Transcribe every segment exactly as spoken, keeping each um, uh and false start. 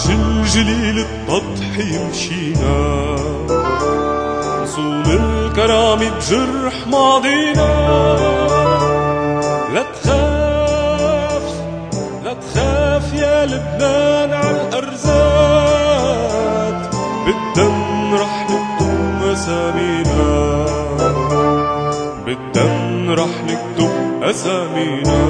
جلجليل التضحية مشينا، نصون الكرامة بجرح ماضينا. لا تخاف لا تخاف يا لبنان عالأرزاق، بالدم رح نكتب أسامينا، بالدم رح نكتب أسامينا.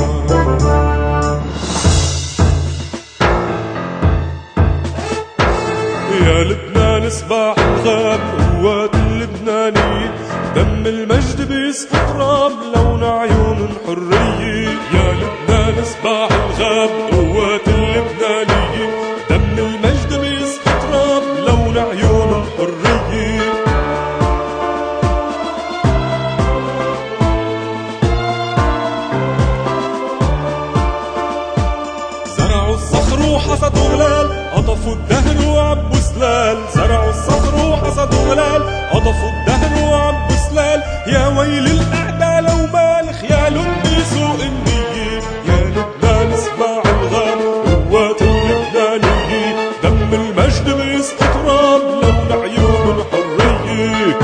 يا لبنان سباح الغاب قوات اللبنانية، دم المجد بيسقط راب لون عيون حرية. يا لبنان سباح الغاب قوات اللبنانية، دم المجد بيسقط راب لون عيون حرية. زرعوا الصخر وحصدوا غلال، قطفوا الدهر وعبوا سلال. زرعوا الصخر وحصدوا غلال، قطفوا الدهر وعبوا سلال. يا ويل الأعداء لو ما لخيالهم بسوء النية. يا لبنان سباع الغاب قوات اللبنانية، دم المجد بيسقط راب لون عيون حرية.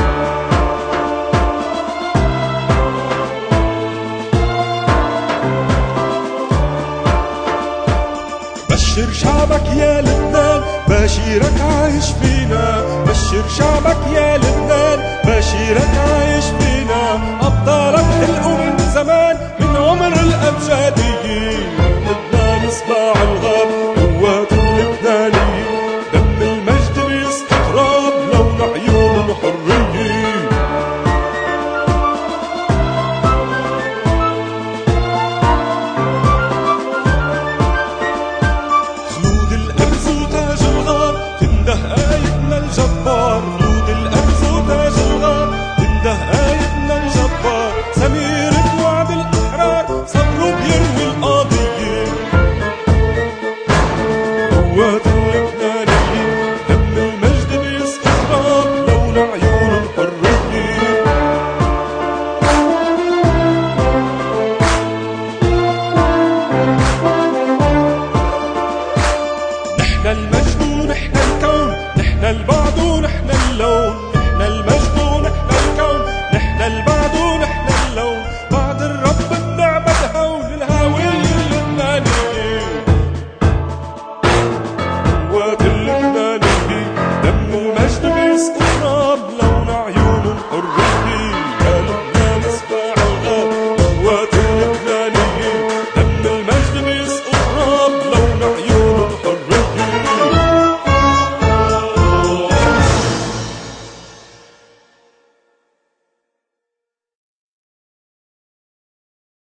بشر شعبك يا لبنان بشيرك عايش فينا، بشر شعبك يا لبنان بشيرك عايش فينا. أبطالك الأمة